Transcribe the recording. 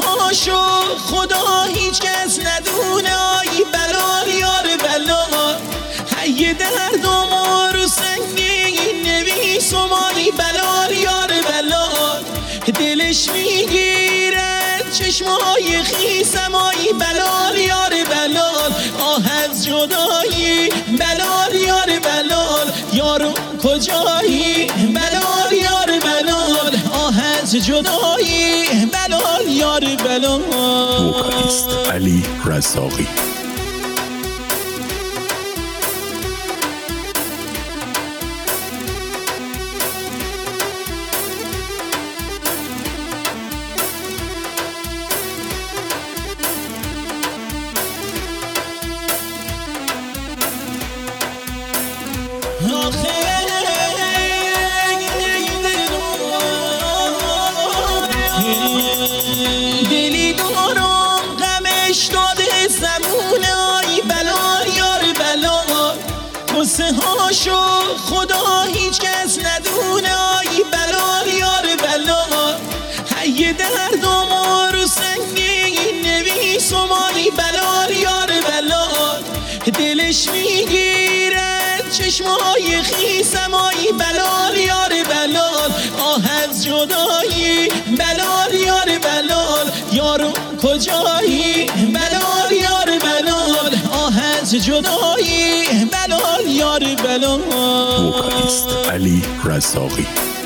هاشو خدا هیچ کس ندونه. آی بلال یار بلال، یه دردم رو سنگین نویسم. آی بلال یار بلال، دلش میگیرد چشمای خیسم. آی بلال یار بلال، آه از جدایی بلال یار بلال. یارو کجایی بلال یار بلال، آه از جدایی بلال یار بلال. وکالیست علی رزاقی. دلی دارم غمش داده زمونه. آی بلال یار بلال، قصه هاشو خدا هیچ کس ندونه. آی بلال یار بلال، یه دردم رو سنگین نویسم. آی بلال یار بلال، دلش میگیرد چشمای خیسم. آی بلال یار بلال، آه از جدایی بلال یار بلال. یارو کجایی بلال یار بلال، آه از جدایی بلال یار بلال. وکالیست علی رزاقی.